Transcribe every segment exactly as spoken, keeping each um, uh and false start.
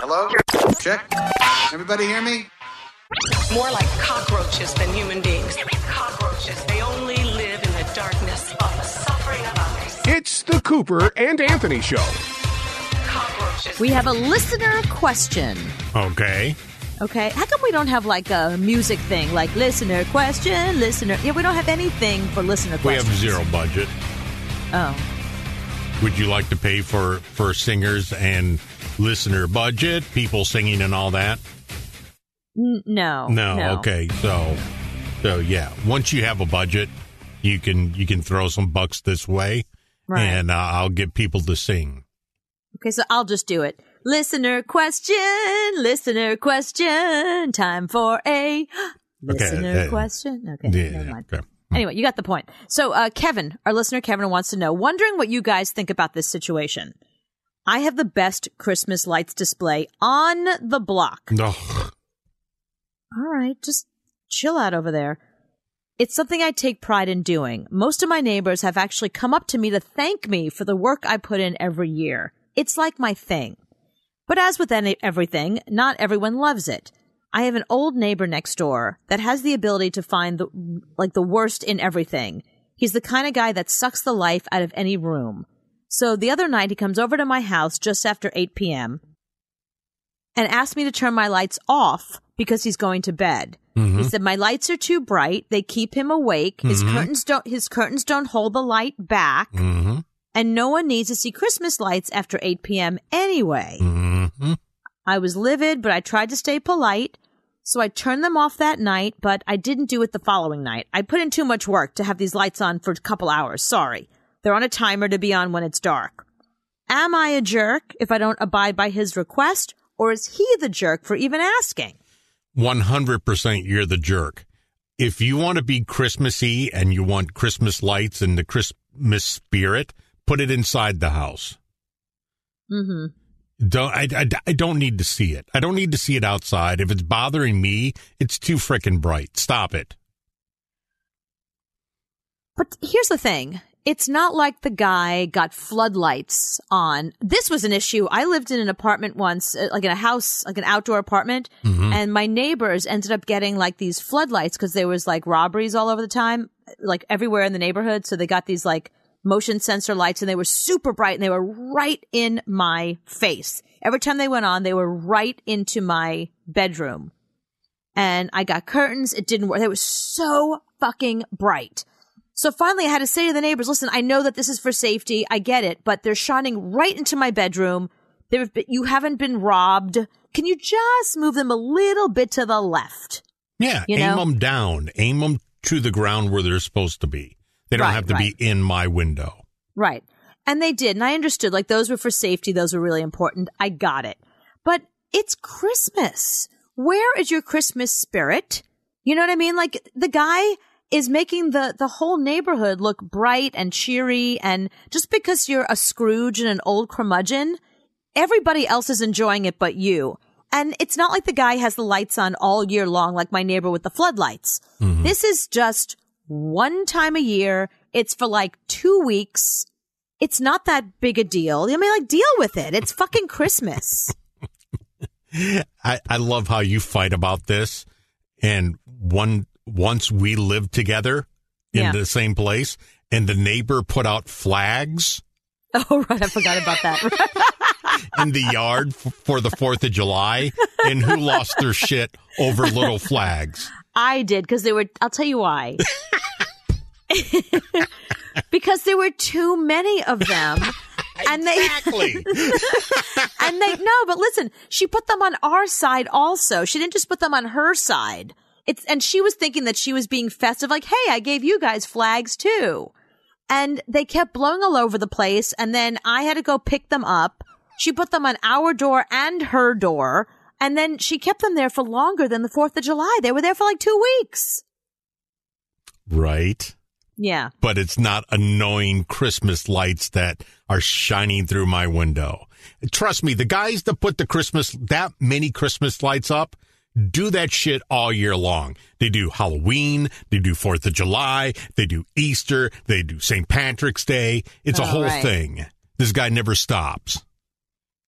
Hello? Check. Everybody hear me? More like cockroaches than human beings. Cockroaches. They only live in the darkness of the suffering of others. It's the Cooper and Anthony Show. Cockroaches. We have a listener question. Okay. Okay. How come we don't have like a music thing, like listener question, listener? Yeah, we don't have anything for listener We questions. have zero budget. Oh. Would you like to pay for, for singers and listener budget, people singing and all that? N- no, No, no. okay. So, so yeah, once you have a budget, you can you can throw some bucks this way, Right. and uh, I'll get people to sing. Okay, so I'll just do it. Listener question, listener question. Time for a listener uh, question. Okay, Yeah, never mind. okay. Anyway, you got the point. So, uh, Kevin, our listener Kevin wants to know, wondering what you guys think about this situation. I have the best Christmas lights display on the block. Ugh. All right, just chill out over there. It's something I take pride in doing. Most of my neighbors have actually come up to me to thank me for the work I put in every year. It's like my thing. But as with any, everything, not everyone loves it. I have an old neighbor next door that has the ability to find the, like the worst in everything. He's the kind of guy that sucks the life out of any room. So the other night he comes over to my house just after eight p.m. and asked me to turn my lights off because he's going to bed. Mm-hmm. He said my lights are too bright. They keep him awake. His Mm-hmm. curtains don't his curtains don't hold the light back. Mm-hmm. And no one needs to see Christmas lights after eight p.m. anyway. Mm-hmm. I was livid, but I tried to stay polite. So I turned them off that night, but I didn't do it the following night. I put in too much work to have these lights on for a couple hours. Sorry. They're on a timer to be on when it's dark. Am I a jerk if I don't abide by his request, or is he the jerk for even asking? one hundred percent you're the jerk. If you want to be Christmassy and you want Christmas lights and the Christmas spirit, put it inside the house. Mm-hmm. Don't I, I, I don't need to see it. I don't need to see it outside. If it's bothering me, it's too frickin' bright. Stop it. But here's the thing. It's not like the guy got floodlights on. This was an issue. I lived in an apartment once, uh, like in a house, like an outdoor apartment, Mm-hmm. and my neighbors ended up getting like these floodlights because there was like robberies all over the time, like everywhere in the neighborhood. So they got these like motion sensor lights, and they were super bright, and they were right in my face. Every time they went on, they were right into my bedroom. And I got curtains. It didn't work. They were so fucking bright. So finally I had to say to the neighbors, listen, I know that this is for safety. I get it, but they're shining right into my bedroom. There, you haven't been robbed. Can you just move them a little bit to the left? Yeah, You aim know? them down. Aim them to the ground where they're supposed to be. They don't Right, have to right. be in my window. Right. And they did. And I understood, like, those were for safety. Those were really important. I got it. But it's Christmas. Where is your Christmas spirit? You know what I mean? Like, the guy is making the, the whole neighborhood look bright and cheery. And just because you're a Scrooge and an old curmudgeon, everybody else is enjoying it but you. And it's not like the guy has the lights on all year long, like my neighbor with the floodlights. Mm-hmm. This is just one time a year. It's for like two weeks. It's not that big a deal. I mean, like, deal with it. It's fucking Christmas. I, I love how you fight about this. And one once we lived together in Yeah. the same place, and the neighbor put out flags Oh, right. I forgot about that. in the yard f- for the fourth of July, and who lost their shit over little flags? I did, because they were, I'll tell you why. Because there were too many of them. And they, Exactly. and they, no, but listen, she put them on our side also. She didn't just put them on her side. It's, and she was thinking that she was being festive, like, hey, I gave you guys flags too. And they kept blowing all over the place. And then I had to go pick them up. She put them on our door and her door. And then she kept them there for longer than the fourth of July. They were there for like two weeks. Right. Yeah. But it's not annoying Christmas lights that are shining through my window. Trust me, the guys that put the Christmas, that many Christmas lights up, do that shit all year long. They do Halloween, they do fourth of July, they do Easter, they do Saint Patrick's Day. It's a Oh, whole right. thing. This guy never stops.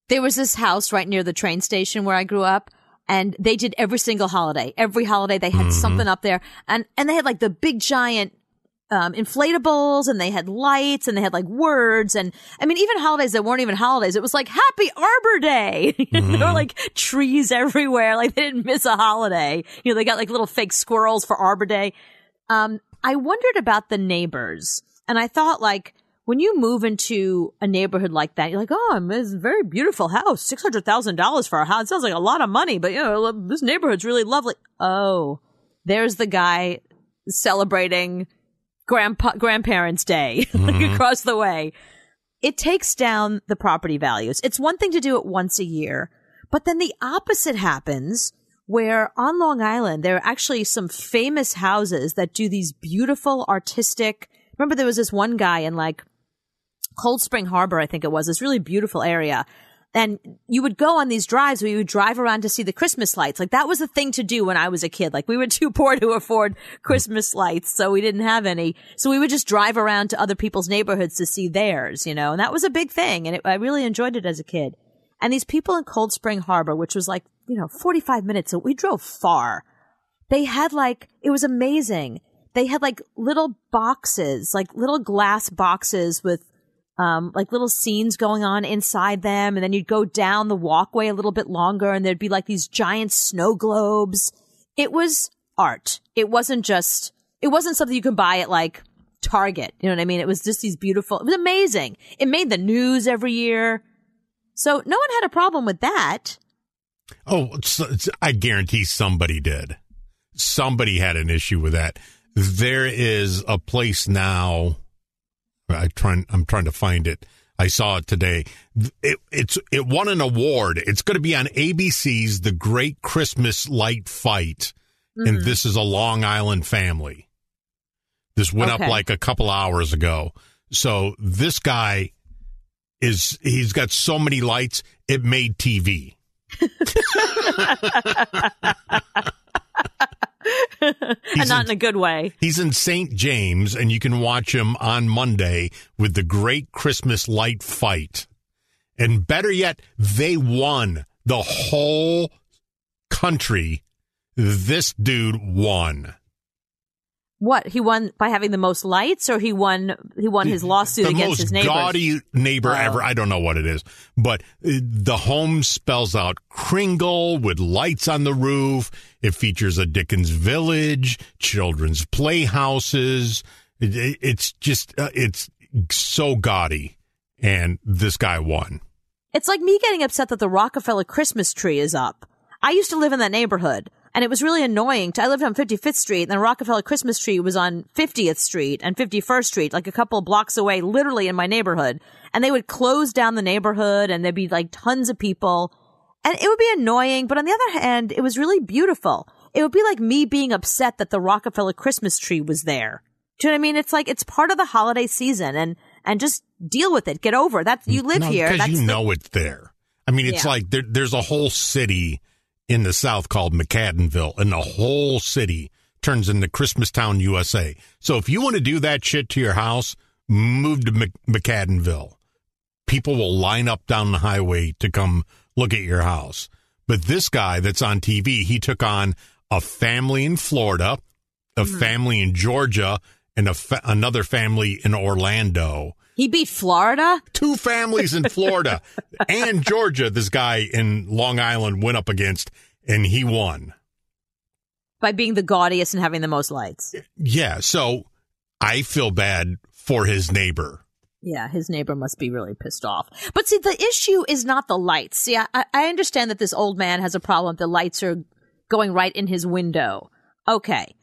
There was this house right near the train station where I grew up, and they did every single holiday. Every holiday they had mm-hmm. something up there, and and they had like the big giant um inflatables, and they had lights, and they had like words, and I mean even holidays that weren't even holidays. It was like Happy Arbor Day. Mm-hmm. There were like trees everywhere. Like they didn't miss a holiday. You know, they got like little fake squirrels for Arbor Day. Um, I wondered about the neighbors, and I thought like, when you move into a neighborhood like that, you're like, oh, it's a very beautiful house. six hundred thousand dollars for a house. It sounds like a lot of money, but, you know, this neighborhood's really lovely. Oh, there's the guy celebrating grandpa, grandparents' day mm-hmm. across the way. It takes down the property values. It's one thing to do it once a year, but then the opposite happens where on Long Island, there are actually some famous houses that do these beautiful artistic. Remember, there was this one guy in like Cold Spring Harbor, I think it was, this really beautiful area. And you would go on these drives where you would drive around to see the Christmas lights. Like that was the thing to do when I was a kid. Like we were too poor to afford Christmas lights, so we didn't have any. So we would just drive around to other people's neighborhoods to see theirs, you know, and that was a big thing. And it, I really enjoyed it as a kid. And these people in Cold Spring Harbor, which was like, you know, forty-five minutes, so we drove far. They had like, it was amazing. They had like little boxes, like little glass boxes with um like little scenes going on inside them. And then you'd go down the walkway a little bit longer and there'd be like these giant snow globes. It was art. It wasn't just, it wasn't something you could buy at like Target. You know what I mean? It was just these beautiful, it was amazing. It made the news every year. So no one had a problem with that. Oh, it's, it's, I guarantee somebody did. Somebody had an issue with that. There is a place now. I trying. I'm trying to find it. I saw it today. It, it's it won an award. It's going to be on A B C's The Great Christmas Light Fight, mm-hmm. and this is a Long Island family. This went okay. up like a couple hours ago. So this guy is he's got so many lights it made T V. And not in, in a good way. He's in Saint James, and you can watch him on Monday with the Great Christmas Light Fight. And better yet, they won the whole country. This dude won. What, he won by having the most lights, or he won he won his lawsuit the against his neighbors? The most gaudy neighbor oh. ever. I don't know what it is, but the home spells out Kringle with lights on the roof. It features a Dickens Village, children's playhouses. It, it's just uh, it's so gaudy, and this guy won. It's like me getting upset that the Rockefeller Christmas tree is up. I used to live in that neighborhood. And it was really annoying. I lived on fifty-fifth Street, and the Rockefeller Christmas tree was on fiftieth Street and fifty-first Street, like a couple of blocks away, literally in my neighborhood. And they would close down the neighborhood, and there'd be like tons of people. And it would be annoying, but on the other hand, it was really beautiful. It would be like me being upset that the Rockefeller Christmas tree was there. Do you know what I mean? It's like, it's part of the holiday season, and, and just deal with it. Get over it. That's, you live no, here. Because you the, know it's there. I mean, it's yeah. like there, there's a whole city in the South called McAdenville, and the whole city turns into Christmastown, U S A. So if you want to do that shit to your house, move to Mc- McAdenville. People will line up down the highway to come look at your house. But this guy that's on T V, he took on a family in Florida, a mm-hmm. family in Georgia, and a fa- another family in Orlando. He beat Florida? Two families in Florida and Georgia, this guy in Long Island went up against, and he won. By being the gaudiest and having the most lights. Yeah, so I feel bad for his neighbor. Yeah, his neighbor must be really pissed off. But see, the issue is not the lights. See, I, I understand that this old man has a problem. The lights are going right in his window. Okay.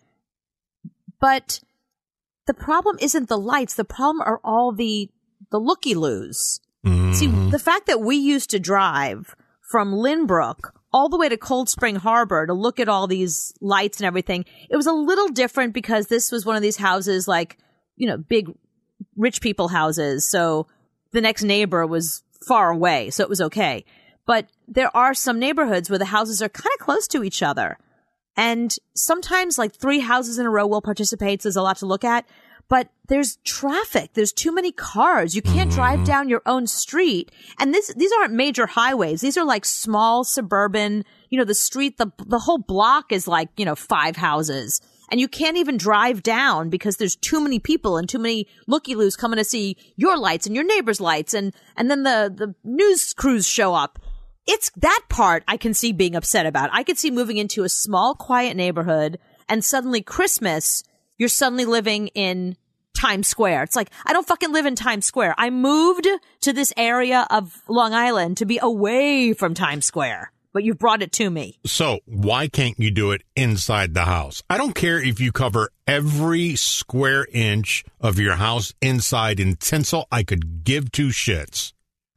But the problem isn't the lights. The problem are all the the looky-loos. Mm-hmm. See, the fact that we used to drive from Lynbrook all the way to Cold Spring Harbor to look at all these lights and everything, it was a little different because this was one of these houses like, you know, big rich people houses. So the next neighbor was far away, so it was okay. But there are some neighborhoods where the houses are kind of close to each other. And sometimes like three houses in a row will participate, so there's a lot to look at. but there's traffic. There's too many cars. You can't mm-hmm. drive down your own street. And this, these aren't major highways. These are like small suburban, you know, the street, the, the whole block is like, you know, five houses. And you can't even drive down because there's too many people and too many looky-loos coming to see your lights and your neighbor's lights. And, and then the, the news crews show up. It's that part I can see being upset about. I could see moving into a small, quiet neighborhood and suddenly Christmas, you're suddenly living in Times Square. It's like, I don't fucking live in Times Square. I moved to this area of Long Island to be away from Times Square, but you've brought it to me. So why can't you do it inside the house? I don't care if you cover every square inch of your house inside in tinsel. I could give two shits.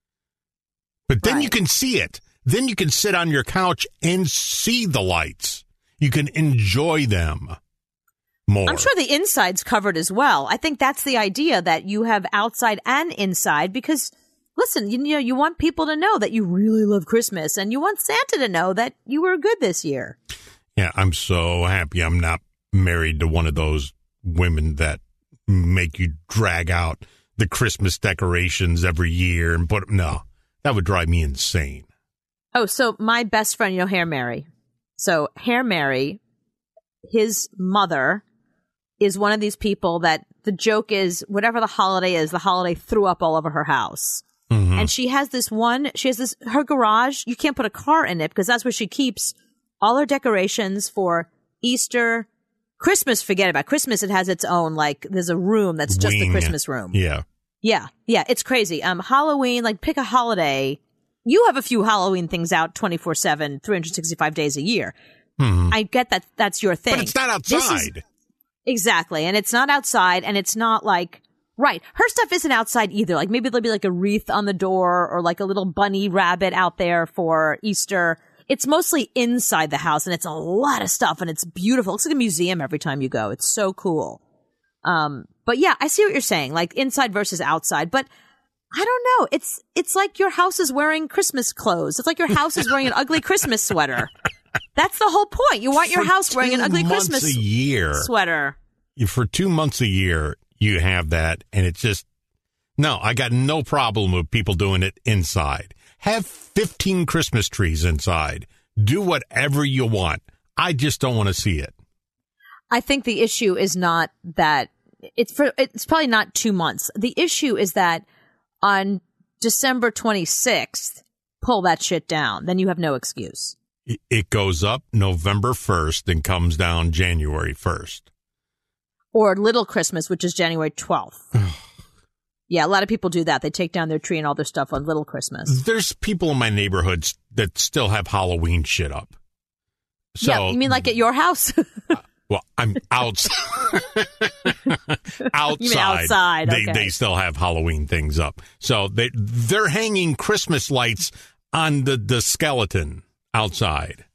But then right. you can see it. Then you can sit on your couch and see the lights. You can enjoy them more. I'm sure the inside's covered as well. I think that's the idea, that you have outside and inside, because listen, you know, you want people to know that you really love Christmas, and you want Santa to know that you were good this year. Yeah, I'm so happy I'm not married to one of those women that make you drag out the Christmas decorations every year and put no, that would drive me insane. Oh, so my best friend, you know, Hair Mary. So Hair Mary, his mother is one of these people that the joke is whatever the holiday is, the holiday threw up all over her house. Mm-hmm. And she has this one, she has this, her garage, you can't put a car in it because that's where she keeps all her decorations for Easter, Christmas, forget about Christmas. It has its own, like, there's a room that's just Wing. the Christmas room. Yeah. Yeah. Yeah. It's crazy. Um, Halloween, like, pick a holiday. You have a few Halloween things out twenty-four seven, three hundred sixty-five days a year. Hmm. I get that that's your thing. But it's not outside. Is, exactly. And it's not outside, and it's not like, right. Her stuff isn't outside either. Like, maybe there'll be like a wreath on the door or like a little bunny rabbit out there for Easter. It's mostly inside the house, and it's a lot of stuff, and it's beautiful. It looks like a museum every time you go. It's so cool. Um, but yeah, I see what you're saying, like inside versus outside. But I don't know. It's it's like your house is wearing Christmas clothes. It's like your house is wearing an ugly Christmas sweater. That's the whole point. You want your For house wearing an ugly months Christmas a year, sweater. For two months a year, you have that, and it's just, no, I got no problem with people doing it inside. Have fifteen Christmas trees inside. Do whatever you want. I just don't want to see it. I think the issue is not that it's for, it's probably not two months. The issue is that on December twenty-sixth, pull that shit down. Then you have no excuse. It goes up November first and comes down January first. Or Little Christmas, which is January twelfth. Yeah, a lot of people do that. They take down their tree and all their stuff on Little Christmas. There's people in my neighborhoods that still have Halloween shit up. So, yeah, you mean like at your house? uh, well, I'm outside. outside. You mean outside. They, okay. they still have Halloween things up. So they, they're hanging Christmas lights on the, the skeleton outside.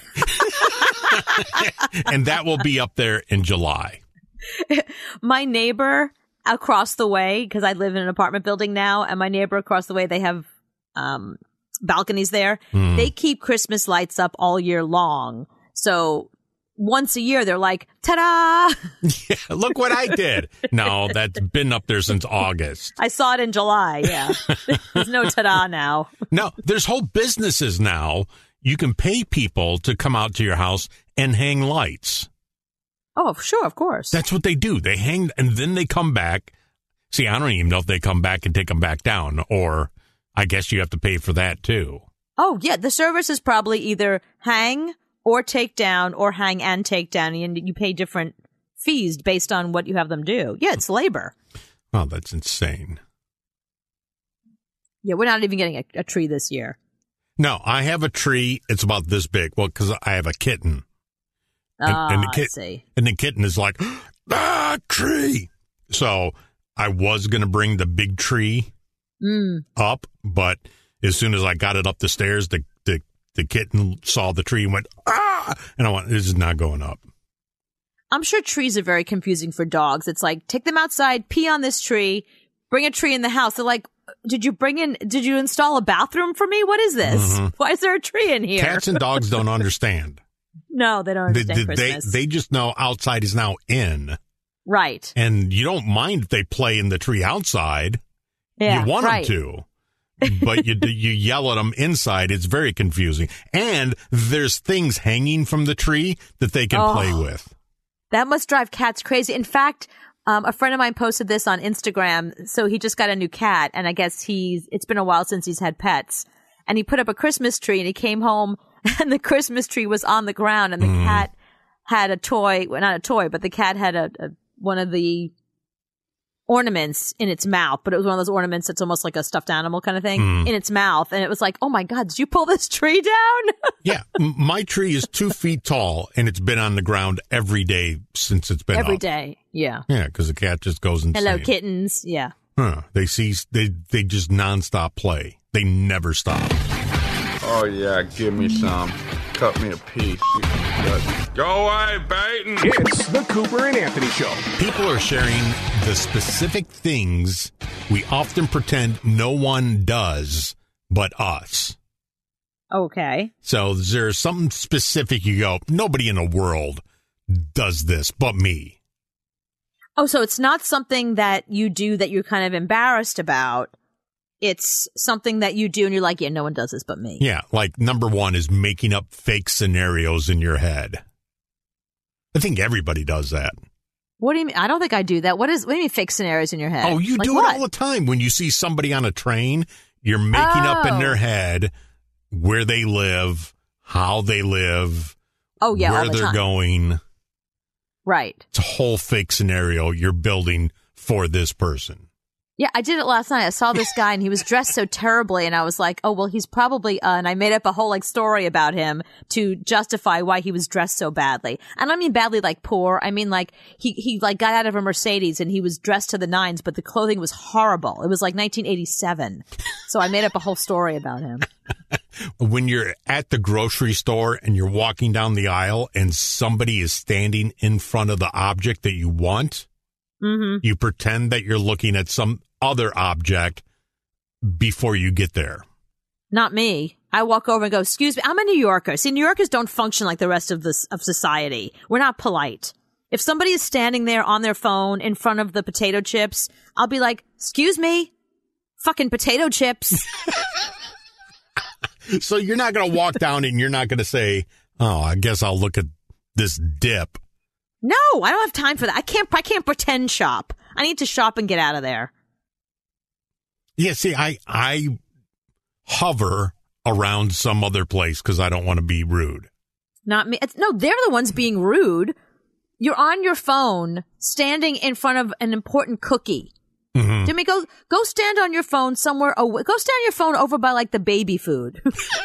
And that will be up there in July. My neighbor across the way, because I live in an apartment building now, and my neighbor across the way, they have um, balconies there. Mm. They keep Christmas lights up all year long. So once a year, they're like, ta-da! Yeah, look what I did. No, that's been up there since August. I saw it in July, yeah. There's no ta-da now. No, there's whole businesses now. You can pay people to come out to your house and hang lights. Oh, sure, of course. That's what they do. They hang, and then they come back. See, I don't even know if they come back and take them back down, or I guess you have to pay for that, too. Oh, yeah. The service is probably either hang or take down, or hang and take down, and you pay different fees based on what you have them do. Yeah, it's labor. Oh, that's insane. Yeah, we're not even getting a, a tree this year. No, I have a tree. It's about this big. Well, because I have a kitten. And, ah, and the kit- I see. And the kitten is like, ah, tree. So I was going to bring the big tree mm. up, but as soon as I got it up the stairs, the, the, the kitten saw the tree and went, ah, and I went, this is not going up. I'm sure trees are very confusing for dogs. It's like, take them outside, pee on this tree, bring a tree in the house. They're like, did you bring in, did you install a bathroom for me? What is this? Mm-hmm. Why is there a tree in here? Cats and dogs don't understand. No, they don't understand they, Christmas. They, they just know outside is now in. Right. And you don't mind if they play in the tree outside. Yeah, you want right. them to. But you you yell at them inside. It's very confusing. And there's things hanging from the tree that they can Oh. play with. That must drive cats crazy. In fact, um, a friend of mine posted this on Instagram. So he just got a new cat, and I guess he's, it's been a while since he's had pets. And he put up a Christmas tree, and he came home, and the Christmas tree was on the ground, and the Mm. cat had a toy, well, not a toy, but the cat had a, a one of the ornaments in its mouth, but it was one of those ornaments that's almost like a stuffed animal kind of thing Mm. in its mouth. And it was like, oh my God, did you pull this tree down? Yeah, m- my tree is two feet tall, and it's been on the ground every day since it's been Every up. day. Yeah. Yeah, because the cat just goes insane. Hello, kittens. Yeah. Huh. They see they they just nonstop play. They never stop. Oh, yeah, give me some. Cut me a piece. Go away, Baton. It's the Cooper and Anthony Show. People are sharing the specific things we often pretend no one does but us. Okay. So there's something specific you go, nobody in the world does this but me. Oh, so it's not something that you do that you're kind of embarrassed about. It's something that you do and you're like, yeah, no one does this but me. Yeah, like number one is making up fake scenarios in your head. I think everybody does that. What do you mean? I don't think I do that. What is, what do you mean fake scenarios in your head? Oh, you Like do what? it all the time. When you see somebody on a train, you're making up in Oh. their head where they live, how they live, Oh, yeah, where all the they're time. going. Right. It's a whole fake scenario you're building for this person. Yeah, I did it last night. I saw this guy and he was dressed so terribly and I was like, oh, well, he's probably, uh, and I made up a whole like story about him to justify why he was dressed so badly. And I mean badly like poor. I mean like he, he like got out of a Mercedes and he was dressed to the nines, but the clothing was horrible. It was like nineteen eighty-seven. So I made up a whole story about him. When you're at the grocery store and you're walking down the aisle and somebody is standing in front of the object that you want, Mm-hmm. you pretend that you're looking at some other object before you get there. Not me. I walk over and go, excuse me, I'm a New Yorker. See, New Yorkers don't function like the rest of this of society. We're not polite. If somebody is standing there on their phone in front of the potato chips, I'll be like, excuse me, fucking potato chips. So you're not going to walk down and you're not going to say, oh, I guess I'll look at this dip. No, I don't have time for that. I can't, I can't pretend shop. I need to shop and get out of there. Yeah, see, I, I hover around some other place because I don't want to be rude. Not me. It's, no, they're the ones being rude. You're on your phone, standing in front of an important cookie. Mm-hmm. Jimmy, go go stand on your phone somewhere. Oh, go stand on your phone over by like the baby food.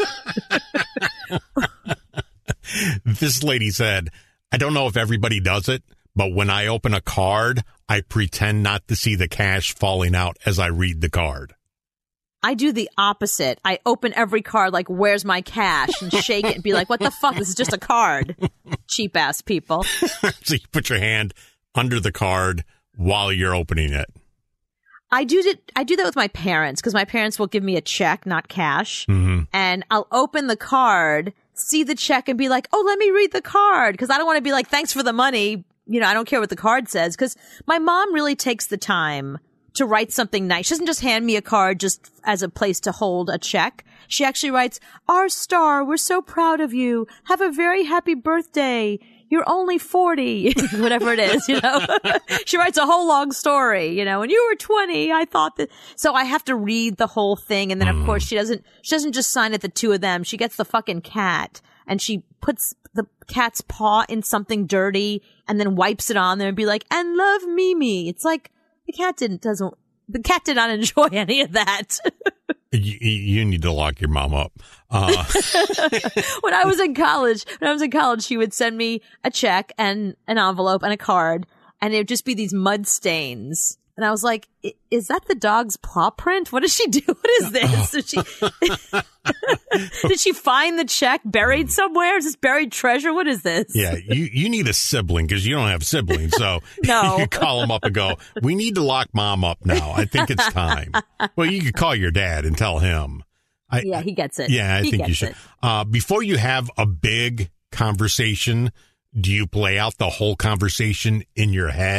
This lady said, I don't know if everybody does it, but when I open a card, I pretend not to see the cash falling out as I read the card. I do the opposite. I open every card like, where's my cash? And shake it and be like, what the fuck? This is just a card. Cheap ass people. So you put your hand under the card while you're opening it. I do it. I do that with my parents because my parents will give me a check, not cash. Mm-hmm. And I'll open the card, see the check and be like, oh, let me read the card. Cause I don't want to be like, thanks for the money. You know, I don't care what the card says. Cause my mom really takes the time to write something nice. She doesn't just hand me a card just as a place to hold a check. She actually writes, our star, we're so proud of you. Have a very happy birthday. You're only forty, whatever it is, you know. She writes a whole long story, you know, when you were twenty, I thought that. So I have to read the whole thing. And then, of course, she doesn't, she doesn't just sign it, the two of them. She gets the fucking cat and she puts the cat's paw in something dirty and then wipes it on there and be like, and love Mimi. It's like, the cat didn't, doesn't, the cat did not enjoy any of that. You, you need to lock your mom up. Uh, When I was in college, when I was in college, she would send me a check and an envelope and a card, and it would just be these mud stains. And I was like, "I- is that the dog's paw print? What does she do? What is this? Did she, did she find the check buried somewhere? Is this buried treasure? What is this? yeah, you, you need a sibling because you don't have siblings. So No. you call them up and go, we need to lock mom up now. I think it's time. Well, you could call your dad and tell him. I, Yeah, he gets it. Yeah, I He think you gets should. it. Uh, before you have a big conversation, do you play out the whole conversation in your head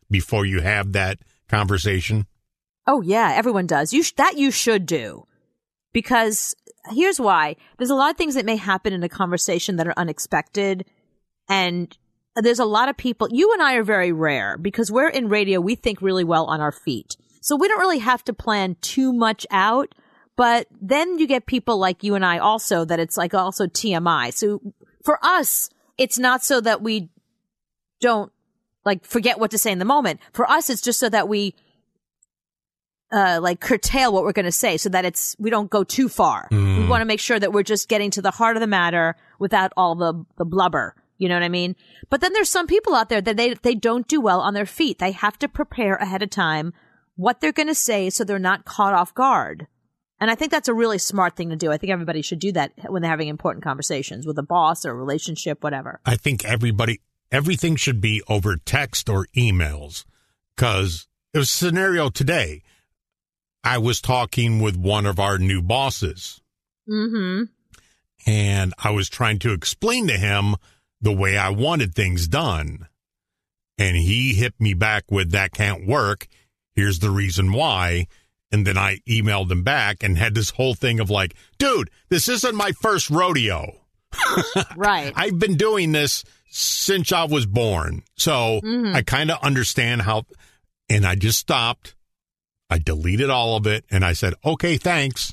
before you have that conversation? Oh, yeah, everyone does. You sh- that you should do. Because here's why. There's a lot of things that may happen in a conversation that are unexpected. And there's a lot of people. You and I are very rare because we're in radio. We think really well on our feet. So we don't really have to plan too much out. But then you get people like you and I also that it's like also T M I. So for us, it's not so that we don't like forget what to say in the moment. For us, it's just so that we uh like curtail what we're going to say so that it's we don't go too far. Mm. We want to make sure that we're just getting to the heart of the matter without all the the blubber. You know what I mean? But then there's some people out there that they they don't do well on their feet. They have to prepare ahead of time what they're going to say so they're not caught off guard. And I think that's a really smart thing to do. I think everybody should do that when they're having important conversations with a boss or a relationship, whatever. I think everybody, everything should be over text or emails, because it was a scenario today. I was talking with one of our new bosses. Mm-hmm. And I was trying to explain to him the way I wanted things done. And he hit me back with, that can't work. Here's the reason why. And then I emailed him back and had this whole thing of like, dude, this isn't my first rodeo. Right. I've been doing this since I was born. So mm-hmm. I kind of understand how, and I just stopped. I deleted all of it and I said, okay, thanks.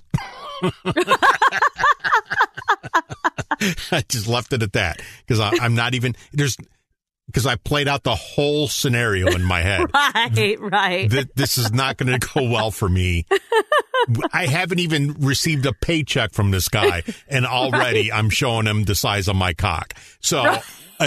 I just left it at that because I'm not even, there's, because I played out the whole scenario in my head. Right, right. Th- this is not going to go well for me. I haven't even received a paycheck from this guy, and already right. I'm showing him the size of my cock. So right.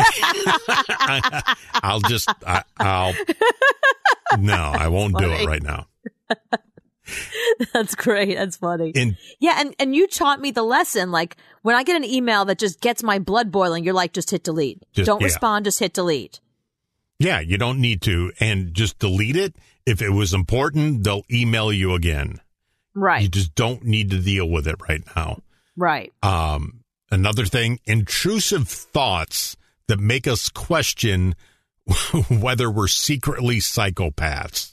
I'll just, I, I'll, no, I won't funny. do it right now. That's great. That's funny. In, yeah, and, and you taught me the lesson. Like, when I get an email that just gets my blood boiling, you're like, just hit delete. Just, don't yeah. respond, just hit delete. Yeah, you don't need to. And just delete it. If it was important, they'll email you again. Right. You just don't need to deal with it right now. Right. Um, another thing, intrusive thoughts that make us question whether we're secretly psychopaths.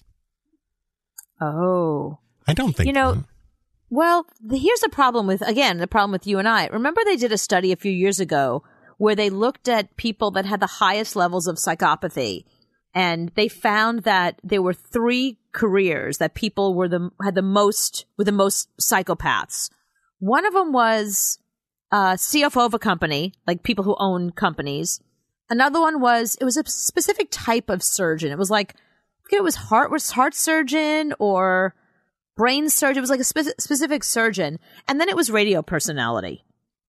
Oh. I don't think You know, so. Well, the, here's the problem with, again, the problem with you and I. Remember they did a study a few years ago where they looked at people that had the highest levels of psychopathy, and they found that there were three careers that people were the had the most were the most psychopaths. One of them was uh, C F O of a company, like people who own companies. Another one was it was a specific type of surgeon. It was like I forget it was heart was heart surgeon or brain surgeon. It was like a spe- specific surgeon. And then it was radio personality.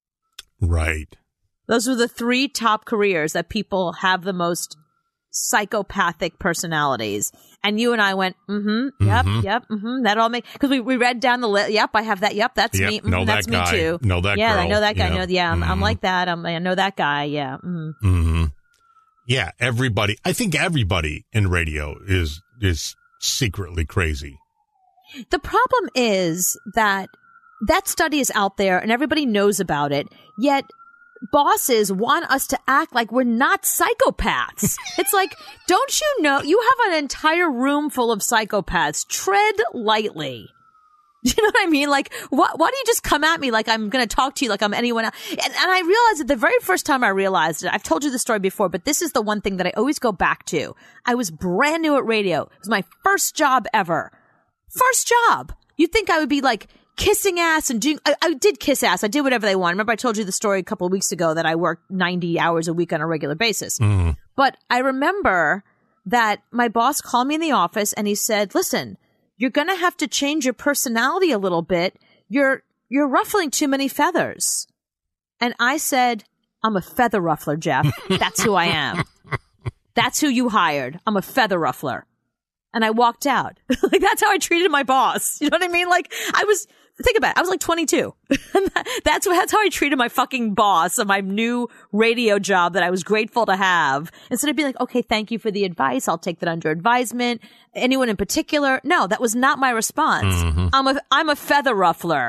Right. Those were the three top careers that people have the most psychopathic personalities. And you and I went, mm-hmm, yep, mm-hmm. yep, mm-hmm. That all makes, because we, we read down the list. Yep, I have that. Yep, that's yep, me. Mm-hmm, know that's that me guy. too. Know that yeah, girl. I know that guy. Yep. Know, yeah, I'm, mm-hmm. I'm like that. I'm, I know that guy. Yeah. Mm-hmm. Mm-hmm. Yeah, everybody. I think everybody in radio is is secretly crazy. The problem is that that study is out there and everybody knows about it, yet bosses want us to act like we're not psychopaths. It's like, don't you know, you have an entire room full of psychopaths. Tread lightly. You know what I mean? Like, why, why do you just come at me like I'm going to talk to you like I'm anyone else? And, and I realized it the very first time I realized it. I've told you the story before, but this is the one thing that I always go back to. I was brand new at radio. It was my first job ever. First job. You'd think I would be like kissing ass and doing, I, I did kiss ass. I did whatever they want. Remember I told you the story a couple of weeks ago that I worked ninety hours a week on a regular basis. Mm. But I remember that my boss called me in the office and he said, listen, you're going to have to change your personality a little bit. You're, you're ruffling too many feathers. And I said, I'm a feather ruffler, Jeff. That's who I am. That's who you hired. I'm a feather ruffler. And I walked out. Like, that's how I treated my boss. You know what I mean? Like, I was, think about it. I was like twenty-two. that's, that's how I treated my fucking boss of my new radio job that I was grateful to have. Instead of being like, okay, thank you for the advice. I'll take that under advisement. Anyone in particular? No, that was not my response. Mm-hmm. I'm a, I'm a feather ruffler.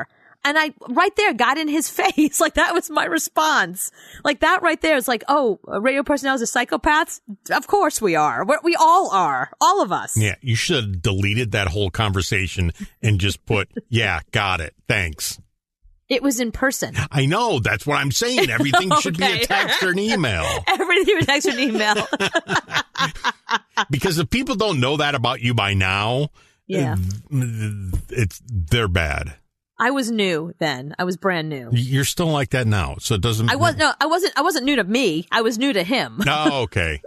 And I right there got in his face. Like, that was my response. Like, that right there is like, oh, radio personalities are psychopaths? Of course we are. We're, we all are. All of us. Yeah, you should have deleted that whole conversation and just put, yeah, got it. Thanks. It was in person. I know. That's what I'm saying. Everything Okay. should be a text or an email. Everything was a text or an email. Because if people don't know that about you by now, Yeah. it's they're bad. I was new then. I was brand new. You're still like that now, so it doesn't. I was no, I wasn't. I wasn't new to me. I was new to him. Oh, okay.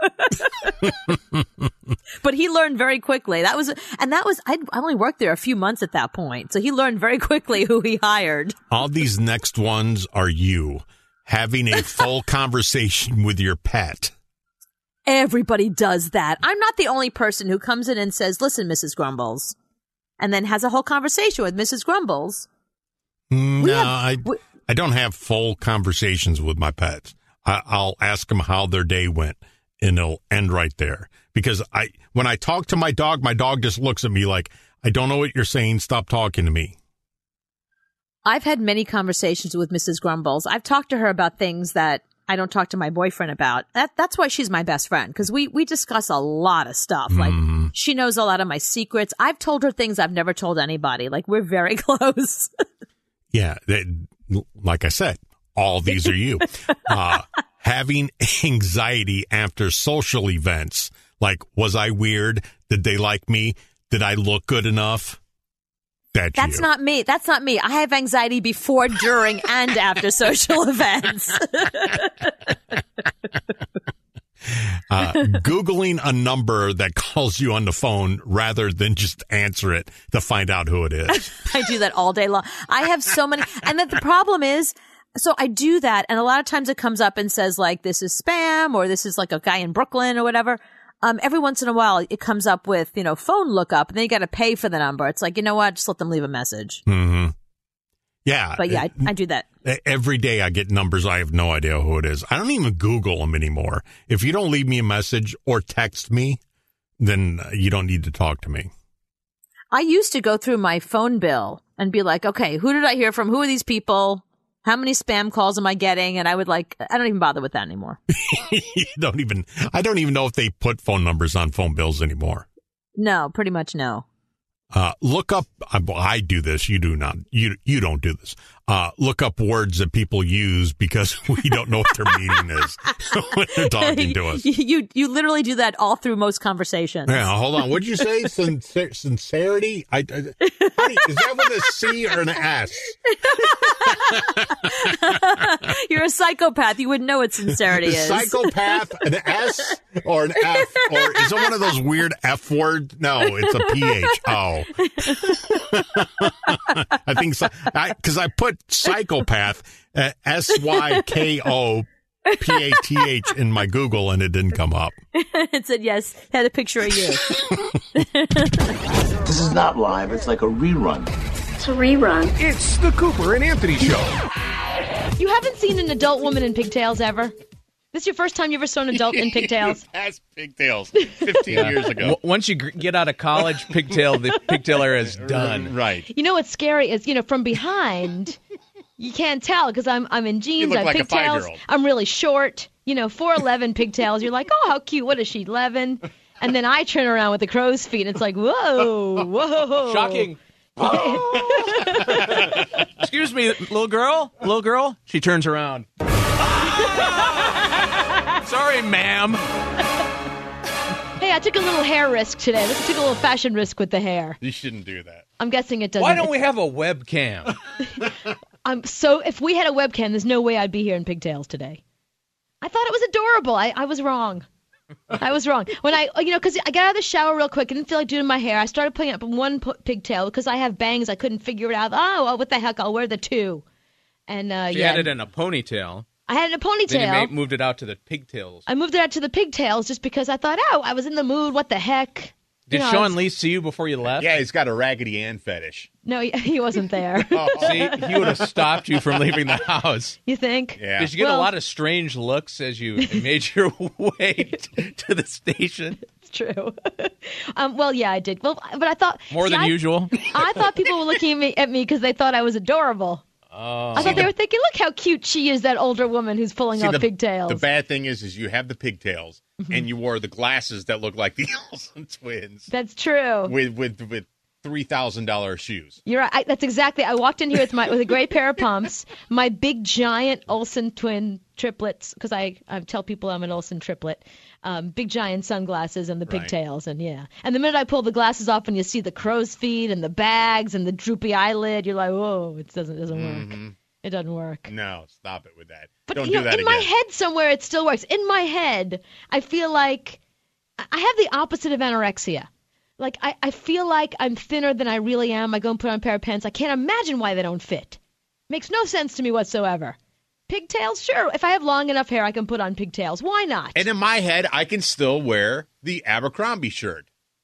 But he learned very quickly. That was, and that was. I'd, I only worked there a few months at that point, so he learned very quickly who he hired. All these next ones are you having a full conversation with your pet. Everybody does that. I'm not the only person who comes in and says, "Listen, Missus Grumbles," and then has a whole conversation with Missus Grumbles. No, We have- I we- I don't have full conversations with my pets. I, I'll ask them how their day went, and it'll end right there. Because I, when I talk to my dog, my dog just looks at me like, I don't know what you're saying. Stop talking to me. I've had many conversations with Missus Grumbles. I've talked to her about things that I don't talk to my boyfriend about. That that's why she's my best friend, because we we discuss a lot of stuff. Like, Mm-hmm. she knows a lot of my secrets. I've told her things I've never told anybody. Like, we're very close. Yeah, that, like I said, all these are you. Uh, having anxiety after social events. Like, was I weird? Did they like me? Did I look good enough? That's, That's you. not me. That's not me. I have anxiety before, during, and after social events. uh, Googling a number that calls you on the phone rather than just answer it to find out who it is. I do that all day long. I have so many. And then the problem is, so I do that, and a lot of times it comes up and says, like, this is spam, or this is like a guy in Brooklyn or whatever. Um, every once in a while, it comes up with, you know, phone lookup, and then you got to pay for the number. It's like, you know what? Just let them leave a message. Mm-hmm. Yeah. But yeah, I, I do that. Every day I get numbers. I have no idea who it is. I don't even Google them anymore. If you don't leave me a message or text me, then you don't need to talk to me. I used to go through my phone bill and be like, okay, who did I hear from? Who are these people? How many spam calls am I getting? And I would like, I don't even bother with that anymore. You don't even, I don't even know if they put phone numbers on phone bills anymore. No, pretty much no. Uh, look up, I, I do this, you do not, you you don't do this. Uh, look up words that people use because we don't know what their meaning is when they're talking to us. You, you you literally do that all through most conversations. Yeah, hold on. What'd you say? Sincer- sincerity? I, I, honey, is that with a C or an S? You're a psychopath. You wouldn't know what sincerity is. Psychopath, an S or an F? Or is it one of those weird F words? No, it's a P H. Oh. I think so. Because I, I put psychopath, uh, S Y K O P A T H in my Google and it didn't come up. It said yes. It had a picture of you. This is not live. It's like a rerun. It's a rerun. It's the Cooper and Anthony Show. You haven't seen an adult woman in pigtails ever? This your first time you ever saw an adult in pigtails? That's pigtails. fifteen years ago. W- once you g- get out of college, pigtail, the pigtail era is done. Right. You know what's scary is, you know, from behind, you can't tell because I'm I'm in jeans, look I have like a pigtails, five-year-old. I'm really short, you know, four eleven pigtails. You're like, oh, how cute. What is she, eleven? And then I turn around with the crow's feet, and it's like, whoa, whoa. Shocking. Excuse me, little girl, little girl. She turns around. Sorry, ma'am. Hey, I took a little hair risk today. Let's take a little fashion risk with the hair. You shouldn't do that. I'm guessing it doesn't. Why don't we have a webcam? I'm so if we had a webcam, there's no way I'd be here in pigtails today. I thought it was adorable. I, I was wrong. I was wrong. When I, you know, because I got out of the shower real quick. I didn't feel like doing my hair. I started putting up one p- pigtail because I have bangs. I couldn't figure it out. Oh, well, what the heck? I'll wear the two. And uh, She yeah, had it in a ponytail. I had it in a ponytail. Then you ma- moved it out to the pigtails. I moved it out to the pigtails just because I thought, oh, I was in the mood. What the heck? Did You know, I Sean was- Lee see you before you left? Yeah, he's got a Raggedy Ann fetish. No, he, he wasn't there. See, he would have stopped you from leaving the house. You think? Yeah. Did you get Well- a lot of strange looks as you made your way t- to the station? It's true. um, well, yeah, I did. Well, but I thought More see, than I, usual? I thought people were looking at me at me because they thought I was adorable. Oh. I thought they were thinking, look how cute she is, that older woman who's pulling See, off the, pigtails. the bad thing is, is you have the pigtails, Mm-hmm. and you wore the glasses that look like the Olsen twins That's true. with with with three thousand dollar shoes. You're right. I, that's exactly. I walked in here with my with a great pair of pumps, my big giant Olsen twin triplets, because I, I tell people I'm an Olsen triplet. Um, big giant sunglasses and the Right. pigtails, and yeah. And the minute I pull the glasses off and you see the crow's feet and the bags and the droopy eyelid, you're like, whoa, it doesn't it doesn't work. Mm-hmm. It doesn't work. No, stop it with that. But Don't you do know, that in again. my head somewhere, it still works. In my head, I feel like I have the opposite of anorexia. Like, I, I feel like I'm thinner than I really am. I go and put on a pair of pants. I can't imagine why they don't fit. Makes no sense to me whatsoever. Pigtails? Sure. If I have long enough hair, I can put on pigtails. Why not? And in my head, I can still wear the Abercrombie shirt.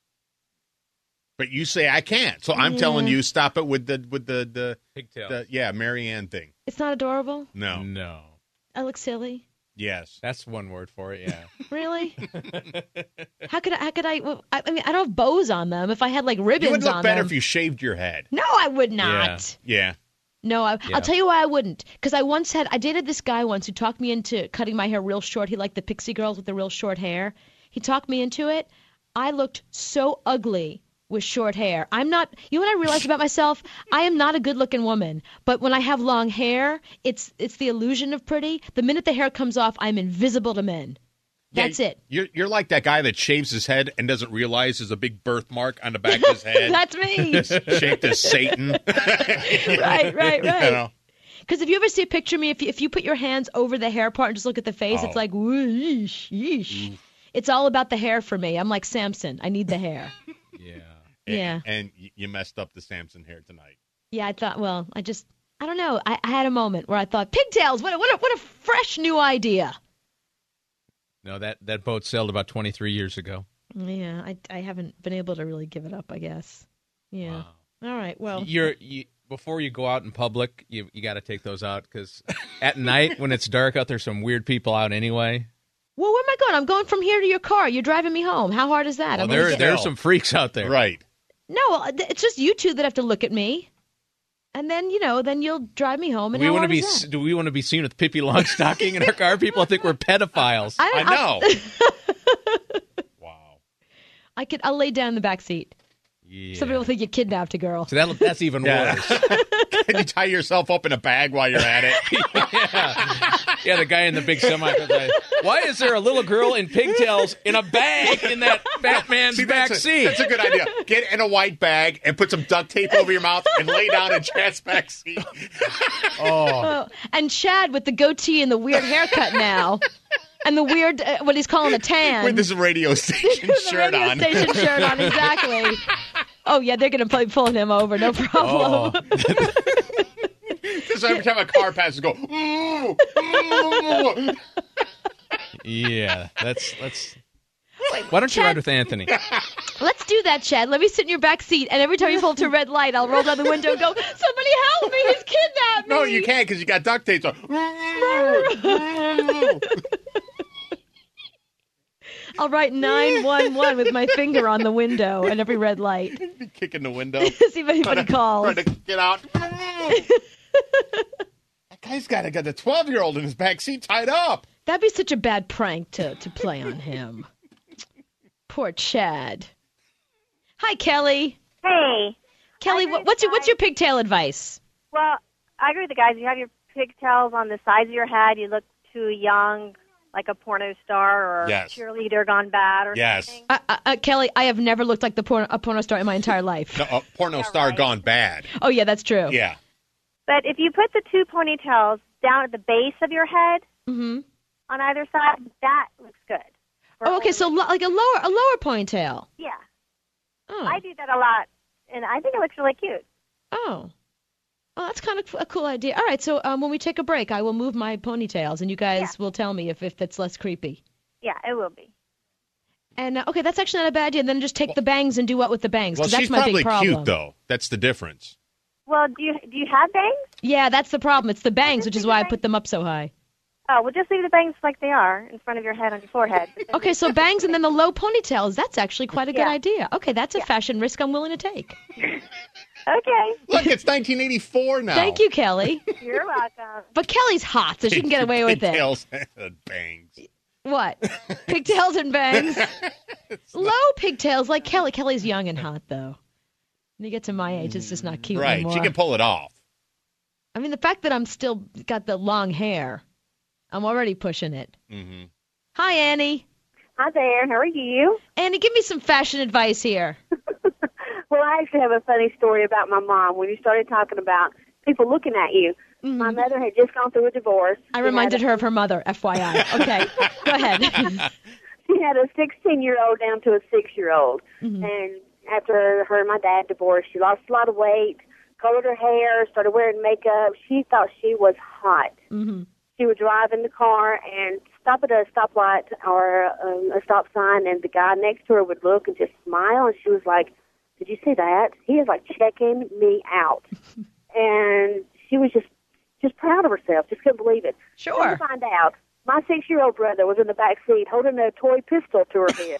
But you say I can't. So I'm Yeah. telling you, stop it with the with the the, Pigtails. the yeah, Marianne thing. It's not adorable? No. No. I look silly? Yes. That's one word for it, yeah. Really? How could I, how could I, well, I, I mean, I don't have bows on them. If I had like ribbons You would look on better them. if you shaved your head. No, I would not. Yeah. No, I, Yeah. I'll tell you why I wouldn't. Because I once had, I dated this guy once who talked me into cutting my hair real short. He liked the pixie girls with the real short hair. He talked me into it. I looked so ugly with short hair. I'm not, you know what I realized about myself? I am not a good looking woman. But when I have long hair, it's it's the illusion of pretty. The minute the hair comes off, I'm invisible to men. That's Yeah, it. You're you're like that guy that shaves his head and doesn't realize there's a big birthmark on the back of his head. That's me. Shaped as Satan. Right, right, You right. know? Because if you ever see a picture of me, if you, if you put your hands over the hair part and just look at the face, Oh. it's like, whoosh, yeesh. It's all about the hair for me. I'm like Samson. I need the hair. Yeah. Yeah. And, and y- you messed up the Samson hair tonight. Yeah, I thought, well, I just, I don't know. I, I had a moment where I thought, pigtails, what a, what a, what a fresh new idea. No, that, that boat sailed about twenty-three years ago. Yeah, I, I haven't been able to really give it up, I guess. Yeah. All right, well. You're you, before you go out in public, you you got to take those out because at night when it's dark out, there's some weird people out anyway. Well, where am I going? I'm going from here to your car. You're driving me home. How hard is that? Well, I'm there gonna- there's some freaks out there. Right. No, it's just you two that have to look at me. And then, you know, then you'll drive me home. And we how want to hard be. is that? Do we want to be seen with Pippi Longstocking in our car? People think we're pedophiles. I I don't- know. Wow. I could. I'll lay down in the back seat. Yeah. Some people think you kidnapped a girl. So that, that's even Yeah. worse. Can you tie yourself up in a bag while you're at it? yeah. yeah, the guy in the big semi goes, like, why is there a little girl in pigtails in a bag in that fat man's See, back that's a, seat? That's a good idea. Get in a white bag and put some duct tape over your mouth and lay down in Chad's back seat. Oh, and Chad with the goatee and the weird haircut now, and the weird uh, what he's calling a tan. With this radio station With the shirt radio on. station shirt on, exactly. Oh yeah, they're gonna be pulling him over, no problem. Just every time a car passes, go. "Ooh, ooh." Yeah, that's that's. Why don't you ride with Anthony? Let's do that, Chad. Let me sit in your back seat, and every time you pull to a red light, I'll roll down the window and go, "Somebody help me! He's kidnapped me!" No, you can't because you got duct tape. So. I'll write nine one one with my finger on the window at every red light. Kicking the window. See if anybody calls. Trying to get out. That guy's got, got a twelve-year-old in his back seat tied up. That'd be such a bad prank to, to play on him. Poor Chad. Hi, Kelly. Hey. Kelly, I agree what, what's your with what's your pigtail advice? Well, I agree with the guys. You have your pigtails on the sides of your head. You look too young, like a porno star or Yes. cheerleader gone bad or Yes. something. Uh, uh, uh, Kelly, I have never looked like the porno, a porno star in my entire life. No, a porno star gone bad. Oh, yeah, that's true. Yeah. But if you put the two ponytails down at the base of your head Mm-hmm. on either side, that looks good. For Oh, okay, so lo- like a lower a lower ponytail. Yeah. Oh. I do that a lot, and I think it looks really cute. Oh. Well, that's kind of a cool idea. All right, so um, when we take a break, I will move my ponytails, and you guys will tell me if, if it's less creepy. Yeah, it will be. And, uh, okay, that's actually not a bad idea. Then just take the bangs and do what with the bangs? Well, Because she's that's my probably big problem. cute, though. That's the difference. Well, do you do you have bangs? Yeah, that's the problem. It's the bangs, which is why I put them up so high. Oh, well, just leave the bangs like they are in front of your head on your forehead. Okay, so bangs and then the low ponytails. That's actually quite a good Yeah. idea. Okay, that's a fashion risk I'm willing to take. Okay. Look, it's nineteen eighty-four now. Thank you, Kelly. You're welcome. But Kelly's hot, so she can get away with it. Pigtails and bangs. What? Pigtails and bangs? Low pigtails like Kelly. Kelly's young and hot, though. When you get to my age, it's just not cute Right, anymore. she can pull it off. I mean, the fact that I'm still got the long hair, I'm already pushing it. Mm-hmm. Hi, Annie. Hi there. How are you? Annie, give me some fashion advice here. Well, I actually have a funny story about my mom. When you started talking about people looking at you, mm-hmm. my mother had just gone through a divorce. I She reminded had her of her mother, F Y I. Okay, go ahead. She had a sixteen-year-old down to a six-year-old. Mm-hmm. And after her and my dad divorced, she lost a lot of weight, colored her hair, started wearing makeup. She thought she was hot. Mm-hmm. She would drive in the car and stop at a stoplight or um, a stop sign, and the guy next to her would look and just smile, and she was like, did you see that? He is like checking me out. And she was just just proud of herself, just couldn't believe it. Sure. Come to find out, my six-year-old brother was in the back seat holding a toy pistol to her head.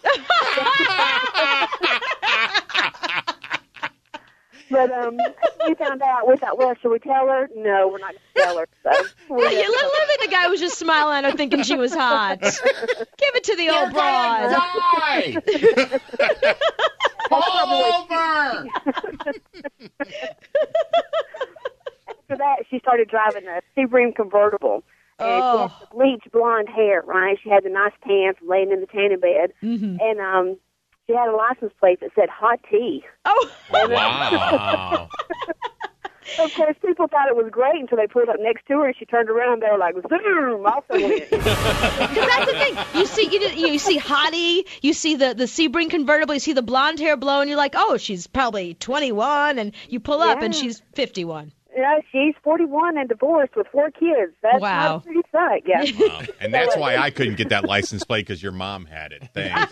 But um, we found out, we thought, well, should we tell her? No, we're not going to tell her. So we Yeah, you look like the guy was just smiling at her thinking she was hot. Give it to the old broad. Die! Over! After that, she started driving a Sebring convertible. And Oh. she had the bleach blonde hair, right? She had the nice tan from laying in the tanning bed. Mm-hmm. And um, she had a license plate that said hot tea. Oh. Wow. Of course, people thought it was great until they pulled up next to her and she turned around and they were like, zoom, off the went. Because that's the thing. You see, you, you see Hottie, you see the, the Sebring convertible, you see the blonde hair blow, and you're like, oh, she's probably twenty-one, and you pull up, Yeah. and she's fifty-one. You know, she's forty-one and divorced with four kids. That's Wow. not a pretty sight, yeah. Wow. And that's why I couldn't get that license plate, because your mom had it. Thanks.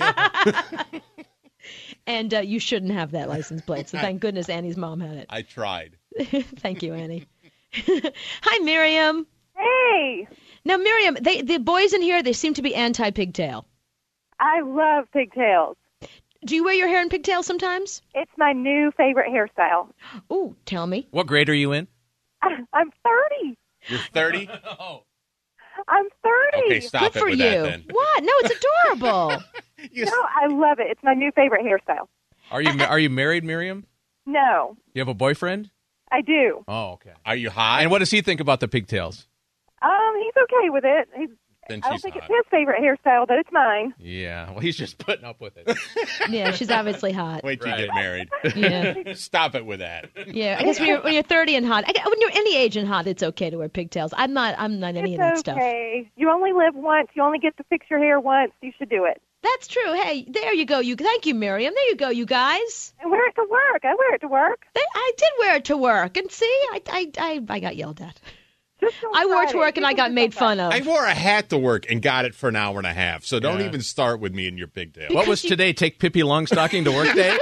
And uh, you shouldn't have that license plate, so thank goodness Annie's mom had it. I tried. Thank you, Annie. Hi, Miriam. Hey, Now, Miriam, they, the boys in here, they seem to be anti-pigtail. I love pigtails. Do you wear your hair in pigtails sometimes? It's my new favorite hairstyle. Ooh, tell me. What grade are you in? I'm thirty. You're thirty? I'm thirty. Okay, stop Good it for with you. that then. What? No, it's adorable. You No, I love it. It's my new favorite hairstyle. Are you are you married, Miriam? No, You have a boyfriend? I do. Oh, okay. Are you high? And what does he think about the pigtails? Um, he's okay with it. He's, Then I don't she's think hot. it's his favorite hairstyle, but it's mine. Yeah. Well, he's just putting up with it. Yeah, she's obviously hot. Wait till you Right. get married. Yeah. Stop it with that. Yeah, I guess when you're when you're thirty and hot, I guess when you're any age and hot, it's okay to wear pigtails. I'm not. I'm not any It's of that stuff. okay. You only live once. You only get to fix your hair once. You should do it. That's true. Hey, there you go. You thank you, Miriam. There you go, you guys. And wear it to work. I wear it to work. They, I did wear it to work, and see, I I I, I got yelled at. Just don't I wore it try to work, and I People got just made don't try fun of. I wore a hat to work and got it for an hour and a half. So don't Yeah. even start with me and your pigtail. What was today? Take Pippi Longstocking to work day?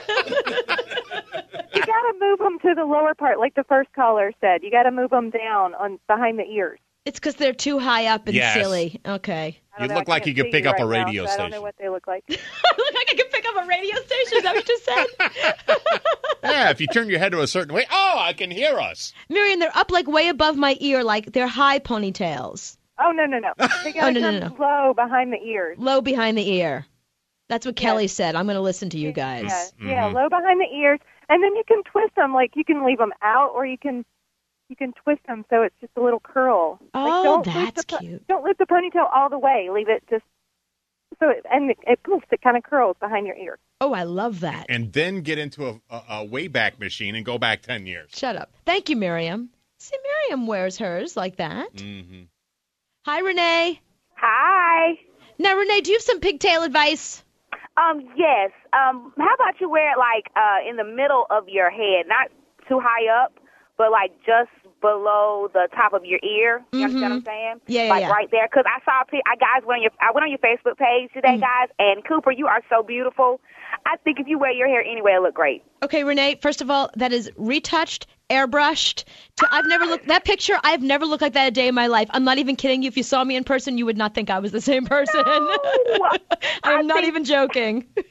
You got to move them to the lower part, like the first caller said. You got to move them down on behind the ears. It's because they're too high up and Yes. silly. Okay. I don't You know, look I like can't you could see pick up right a radio now, so I don't know station. what they look like. I look like I can pick up a radio station. Is that what you said? Yeah, if you turn your head to a certain way, oh, I can hear us. Miriam, they're up like way above my ear, like they're high ponytails. Oh, no, no, no. They got Oh, to no, no, come no. low behind the ears. Low behind the ear. That's what Kelly said. I'm going to listen to you guys. Yeah, yeah, low behind the ears. And then you can twist them. Like, you can leave them out, or you can you can twist them so it's just a little curl. Oh, like, don't leave that's the po- cute. Don't lift the ponytail all the way. Leave it just so it, and it, it poofs. It kind of curls behind your ear. Oh, I love that. And then get into a, a, a Wayback Machine and go back ten years. Shut up. Thank you, Miriam. See, Miriam wears hers like that. Mm-hmm. Hi, Renee. Hi. Now, Renee, do you have some pigtail advice? Um, yes. Um, how about you wear it like uh in the middle of your head, not too high up, but like just below the top of your ear. You understand what I'm saying? Yeah, yeah, like yeah. right there. Because I saw, pe- I guys went on your, I went on your Facebook page today, Mm. guys, and Cooper, you are so beautiful. I think if you wear your hair anyway, it'll look great. Okay, Renee, first of all, that is retouched, airbrushed. To, I've never looked, that picture, I've never looked like that a day in my life. I'm not even kidding you. If you saw me in person, you would not think I was the same person. No. I'm I not think- even joking.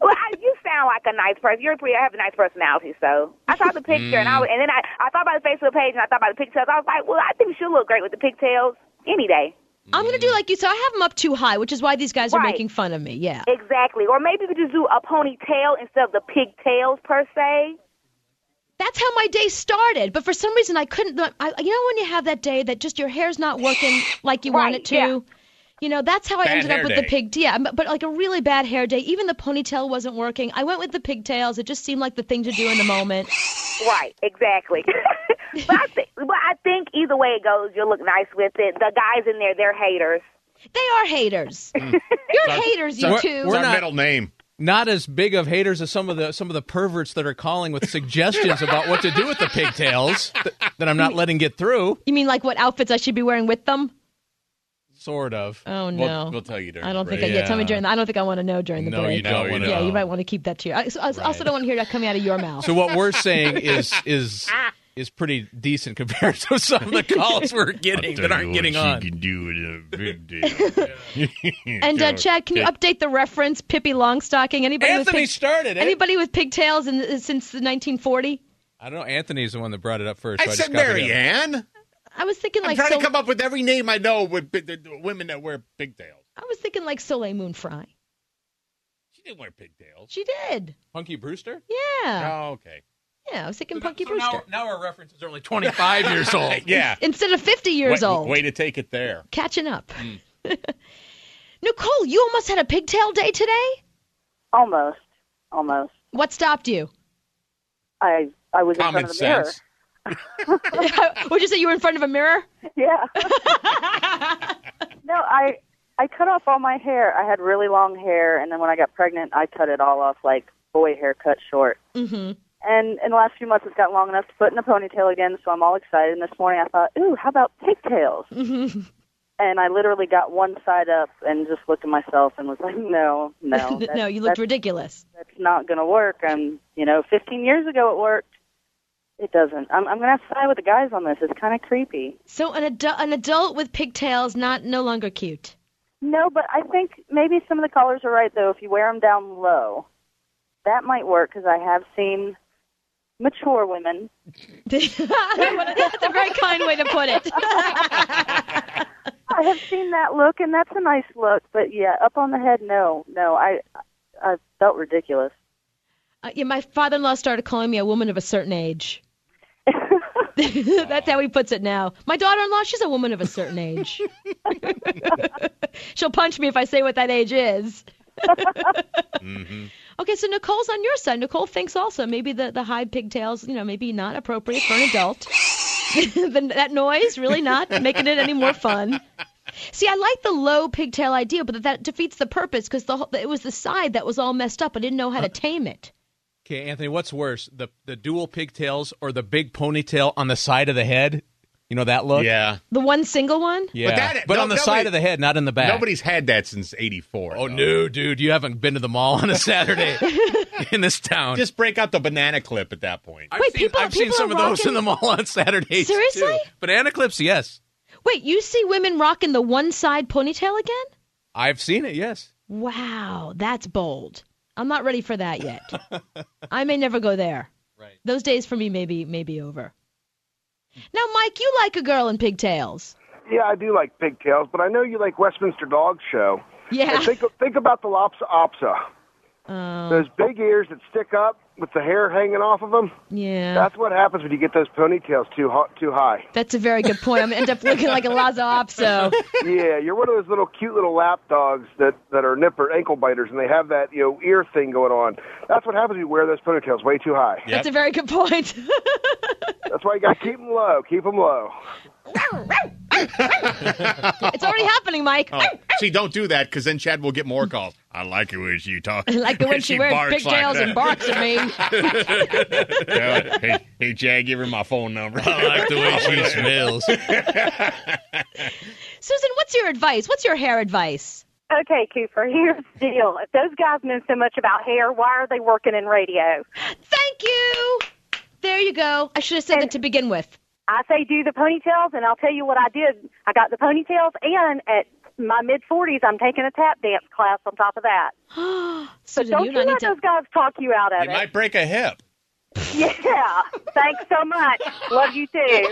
Well, I, you sound like a nice person. You're pretty. I have a nice personality, so I saw the picture, and I was, and then I, I thought about the Facebook page, and I thought about the pigtails. I was like, well, I think she'll look great with the pigtails any day. I'm going to do like you said. I have them up too high, which is why these guys are Right. making fun of me. Yeah. Exactly. Or maybe we could just do a ponytail instead of the pigtails per se. That's how my day started. But for some reason, I couldn't. I, you know when you have that day that just your hair's not working like you want Right, it to? yeah. You know, that's how I Bad ended up hair with day. the pig. Yeah, but, but like a really bad hair day. Even the ponytail wasn't working. I went with the pigtails. It just seemed like the thing to do in the moment. Right, exactly. but, I th- but I think either way it goes, you'll look nice with it. The guys in there, they're haters. They are haters. You're haters, you We're- two. It's we're our not- middle name. Not as big of haters as some of the some of the perverts that are calling with suggestions about what to do with the pigtails that, that I'm not letting get through. You mean like what outfits I should be wearing with them? Sort of. Oh no. We'll, we'll tell you during I don't the think. break. I, yeah, tell me Yeah. during. The, I don't think I want to know during the No, break. you don't No, want you to. Yeah, know. you might want to keep that to you. I, so I also Right. don't want to hear that coming out of your mouth. So what we're saying is is is pretty decent compared to some of the calls we're getting that aren't getting on. Can do with a big deal. And uh, Chad, can you update the reference Pippi Longstocking? Anybody Anthony with pig- started it. Anybody with pigtails in, since nineteen forty? I don't know. Anthony's the one that brought it up first. I so said just copied Mary him. Ann. I was thinking I'm like trying Sol- to come up with every name I know with bi- the, the women that wear pigtails. I was thinking like Soleil Moon Frye. She didn't wear pigtails. She did. Punky Brewster? Yeah. Oh, okay. Yeah, I was thinking So Punky now, Brewster. so now, now our references are only twenty-five years old. Yeah. Instead of fifty years way, old. Way to take it there. Catching up. Nicole, you almost had a pigtail day today? Almost. Almost. What stopped you? I I was in Common front of the mirror. sense. Would you say you were in front of a mirror? Yeah. No, I I cut off all my hair. I had really long hair, and then when I got pregnant, I cut it all off like boy hair cut short. Mm-hmm. And in the last few months, it's gotten long enough to put in a ponytail again, so I'm all excited. And this morning, I thought, ooh, how about pigtails? Mm-hmm. And I literally got one side up and just looked at myself and was like, no, no. no, that's- you looked that's, ridiculous. That's not going to work. And, you know, fifteen years ago it worked. It doesn't. I'm, I'm going to have to side with the guys on this. It's kind of creepy. So an adult, an adult with pigtails, not no longer cute. No, but I think maybe some of the callers are right, though. If you wear them down low, that might work, because I have seen mature women. That's a very kind way to put it. I have seen that look, and that's a nice look. But, yeah, up on the head, no. No, I, I felt ridiculous. Uh, yeah, my father-in-law started calling me a woman of a certain age. That's how he puts it now. My daughter-in-law, she's a woman of a certain age. She'll punch me if I say what that age is. Mm-hmm. Okay, so Nicole's on your side. Nicole thinks also maybe the, the high pigtails, you know, maybe not appropriate for an adult. the, that noise, really not making it any more fun. See, I like the low pigtail idea, but that defeats the purpose because the it was the side that was all messed up. I didn't know how to tame it. Okay, Anthony, what's worse, the the dual pigtails or the big ponytail on the side of the head? You know that look? Yeah. The one single one? Yeah. But that- but no- on the nobody- side of the head, not in the back. Nobody's had that since eighty-four. Oh, though. no, dude. You haven't been to the mall on a Saturday in this town. Just break out the banana clip at that point. I've Wait, seen, people- I've seen people some are of those rocking- in the mall on Saturdays, Seriously? too. Banana clips, yes. Wait, you see women rocking the one side ponytail again? I've seen it, yes. Wow, that's bold. I'm not ready for that yet. I may never go there. Right. Those days for me may be, may be over. Now, Mike, you like a girl in pigtails. Yeah, I do like pigtails, but I know you like Westminster Dog Show. Yeah. And think think about the Lopsa Opsa. Oh, Those big ears that stick up with the hair hanging off of them. yeah. That's what happens when you get those ponytails too ho- too high. That's a very good point. I'm going to end up looking like a Laza Opso. Yeah, you're one of those little cute little lap dogs that, that are nipper ankle biters, and they have that you know ear thing going on. That's what happens when you wear those ponytails way too high. Yep. That's a very good point. That's why you got to keep them low. Keep them low. It's already happening, Mike. Oh, see, don't do that, because then Chad will get more calls. I like it when she talks. I like it when she wears barks pigtails like and barks at me. Yeah, hey, hey, Chad, give her my phone number. I like the way she smells. Susan, what's your advice? What's your hair advice? Okay, Cooper, here's the deal. If those guys know so much about hair, why are they working in radio? Thank you. There you go. I should have said that to begin with. I say do the ponytails, and I'll tell you what I did. I got the ponytails, and at my mid forties, I'm taking a tap dance class on top of that. So but don't you you let to... those guys talk you out of You it. might break a hip. Yeah. Thanks so much. Love you too.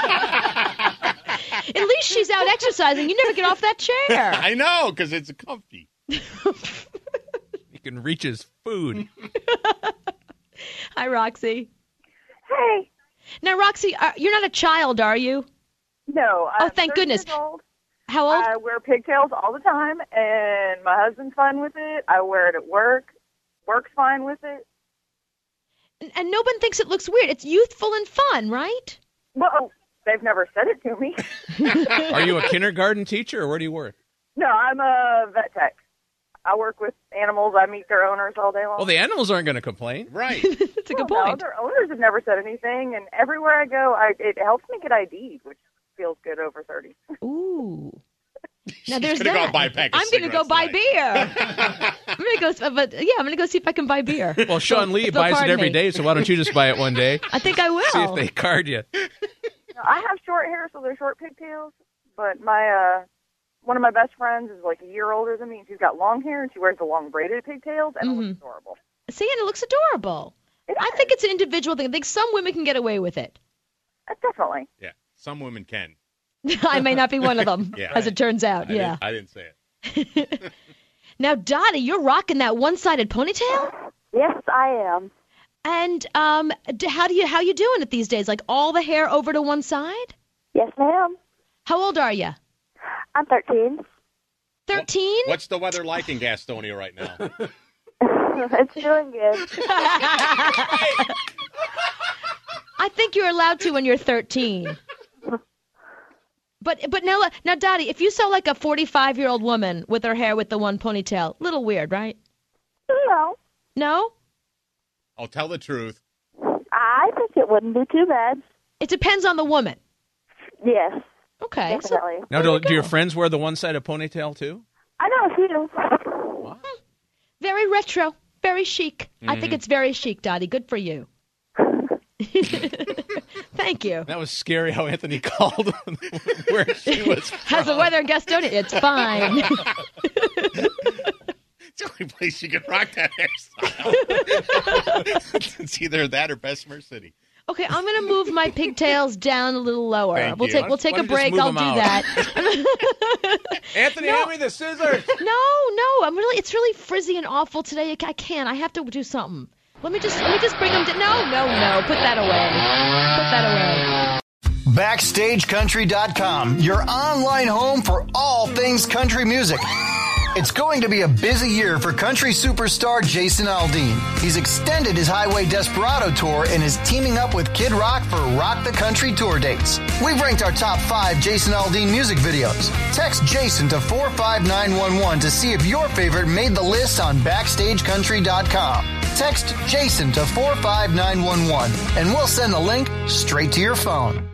At least she's out exercising. You never get off that chair. I know, because it's comfy. He can reach his food. Hi, Roxy. Hey. Now, Roxy, are, you're not a child, are you? No. Oh, I'm thank thirty goodness. years old. How old? I wear pigtails all the time, and my husband's fine with it. I wear it at work. Work's fine with it. And, and no one thinks it looks weird. It's youthful and fun, right? Well, they've never said it to me. Are you a kindergarten teacher, or where do you work? No, I'm a vet tech. I work with animals. I meet their owners all day long. Well, the animals aren't going to complain. Right. That's a good well, point. No, their owners have never said anything, and everywhere I go, I, it helps me get I D'd, which feels good over thirty. Ooh. Now there's gonna that. go buy a pack of I'm going to go buy beer. I'm going to go, but yeah, I'm going to go see if I can buy beer. Well, Sean So- Lee so buys it pardon every me. day, so why don't you just buy it one day? I think I will. See if they card you. Now, I have short hair, so they're short pigtails, but my uh, one of my best friends is like a year older than me, and she's got long hair, and she wears the long braided pigtails, and it looks adorable. See, and it looks adorable. I think it's an individual thing. I think some women can get away with it. Uh, definitely. Yeah, some women can. I may not be one of them, Yeah. as it turns out. I yeah. Didn't, I didn't say it. Now, Dottie, you're rocking that one-sided ponytail? Yes, I am. And um, d- how do you how you doing it these days? Like all the hair over to one side? Yes, ma'am. How old are you? I'm thirteen. thirteen? What's the weather like in Gastonia right now? It's doing good. I think you're allowed to when you're thirteen. But but now now Dottie, if you saw like a forty-five-year-old woman with her hair with the one ponytail, little weird, right? No. No? I'll tell the truth. I think it wouldn't be too bad. It depends on the woman. Yes. Okay. Definitely. Now, do, do your friends wear the one-sided ponytail too? I know a few. Very retro, very chic. I think Mhm. it's very chic, Dottie. Good for you. Thank you. That was scary how Anthony called where she was from. How's the weather in Gastonia? It's fine. It's the only place you can rock that hairstyle. It's either that or Bessemer City. Okay, I'm gonna move my pigtails down a little lower. Thank we'll you. take Why we'll don't- take why a don't you just break. move I'll them do out? that. Anthony, No. hand me the scissors. No, no, I'm really. It's really frizzy and awful today. I can't. I have to do something. Let me just let me just bring them. To, no, no, no. Put that away. Put that away. Backstage Country dot com, your online home for all things country music. It's going to be a busy year for country superstar Jason Aldean. He's extended his Highway Desperado tour and is teaming up with Kid Rock for Rock the Country tour dates. We've ranked our top five Jason Aldean music videos. Text Jason to four five nine one one to see if your favorite made the list on Backstage Country dot com. Text Jason to four five nine one one and we'll send the link straight to your phone.